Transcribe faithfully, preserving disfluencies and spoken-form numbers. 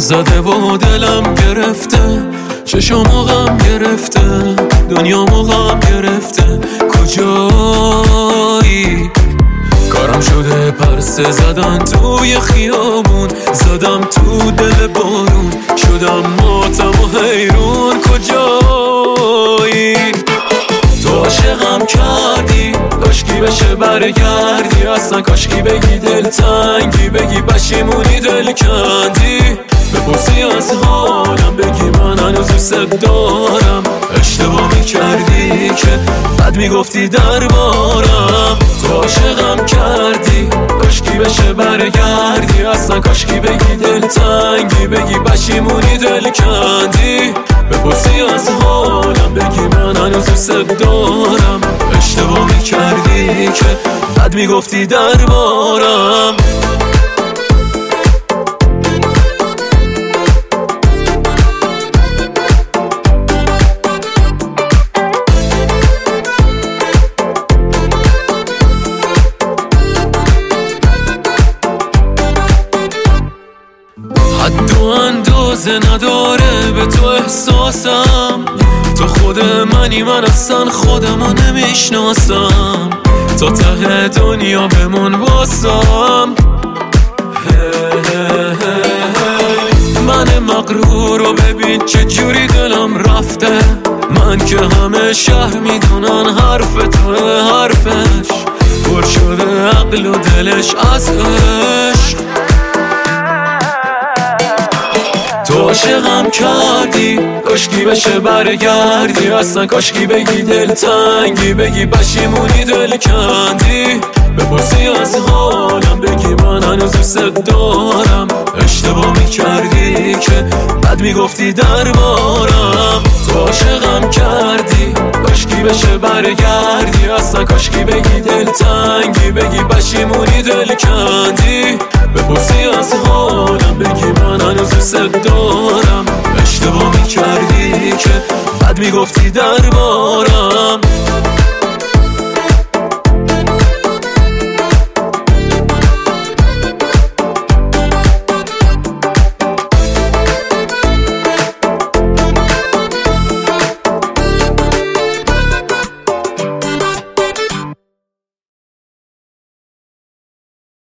زده و دلم گرفته، چشامو غم گرفته، دنیامو غم گرفته. کجایی؟ کارم شده پرسه زدن توی خیابون، زدم تو دل بارون، شدم ماتم و حیرون. کجایی؟ تو عاشقم کردی، کاشکی بشه برگردی، اصلا کاشکی بگی دل تنگی، بگی پشیمونی دل کندی، بپرسی از حالم بگی من هنوز دوست دارم. اشتباه میکردی که بد میگفتی دربارم. تو عاشقم کردی، کاشکی بشه برگردی، اصلا کاشکی بگی دل تنگی، بگی پشیمونی دل کندی، بپرسی از حالم بگی من هنوز دوست دارم. اشتباه میکردی که بد میگفتی دربارم. حد و اندازه نداره به تو احساسم، تو خود منی من اصلا خودمو نمیشناسم، تا ته دنیا بمون واسم. من مغرور رو ببین چه جوری دلم رفته، من که همه شهر میدونن حرف توه، حرفش پر شده عقل و دلش از عشق. تو عاشقم کردی، کاشکی بشه برگردی، اصلا کاشکی بگی دل تنگی، بگی پشیمونی دل کندی، بپرسی از حالم بگی من هنوز دوست دارم. اشتباه میکردی که بد میگفتی دربارم. تو عاشقم کردی، کاشکی بشه برگردی، اصلا کاشکی بگی دل تنگی، بگی پشیمونی دل کندی، بپرسی از حالم بگی من هنوز دوست دارم. اشتباه میکردی که بد میگفتی دربارم.